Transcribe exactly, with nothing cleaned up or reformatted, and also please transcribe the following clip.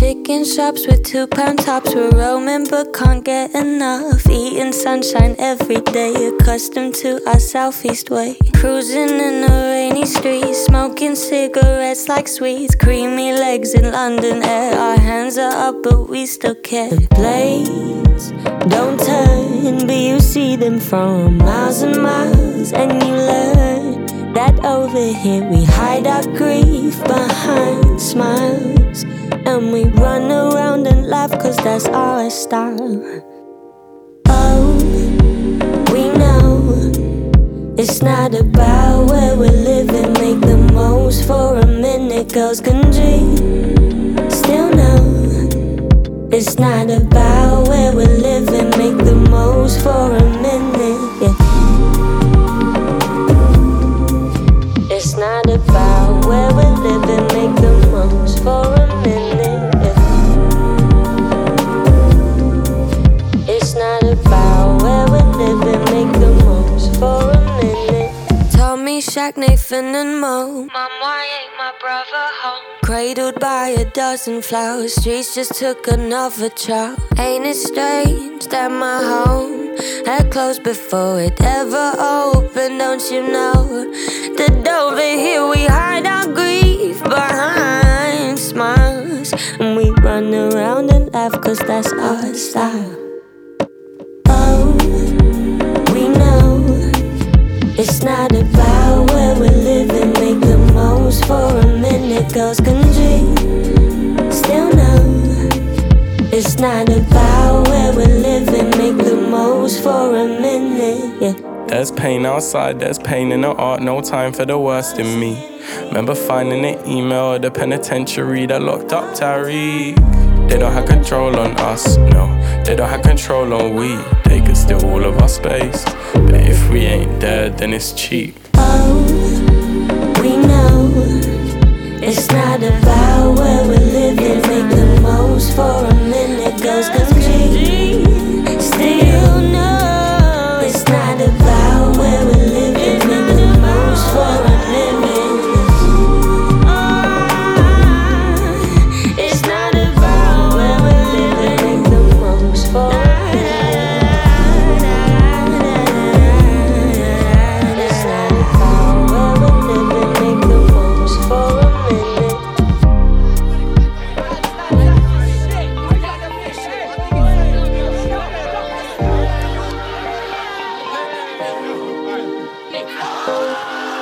Chicken shops with two pound tops. We're roaming but can't get enough. Eating sunshine every day, accustomed to our southeast way. Cruising in a rainy street, smoking cigarettes like sweets. Creamy legs in London air, our hands are up but we still care. The blades don't turn, but you see them from miles and miles. And you learn that over here we hide our grief behind smiles. And we run around and laugh cause that's our style. Oh, we know it's not about where we're living. Make the most for a minute, girls can dream. Still know it's not about where we're living. Make the most for a minute, yeah. It's not about where we're living. Make the most for a minute, yeah. It's not about where we're living. Make the most for a minute. Tommy, Shaq, Nathan and Mo. Mom, why ain't my brother home? Cradled by a dozen flowers, streets just took another child. Ain't it strange that my home had closed before it ever opened? Don't you know that over here we hide our grief behind smiles? And we run around and laugh cause that's our style. Oh, we know it's not about where we're living. Make the most for a minute, girls can dream. Still know it's not about where we're living. Make the most for a minute, yeah. There's pain outside, there's pain in the art. No time for the worst in me. Remember finding an email at the penitentiary that locked up Tariq. They don't have control on us, no. They don't have control on we. They could steal all of our space, but if we ain't dead, then it's cheap. Oh, we know it's not about where we're living. Make the most for a minute, girls can dream. Still know it's not about where we're living. Make the most for a minute. It's not about where we're living. Make the most for a minute. It's not about where we're living. Make the most for a minute. Oh,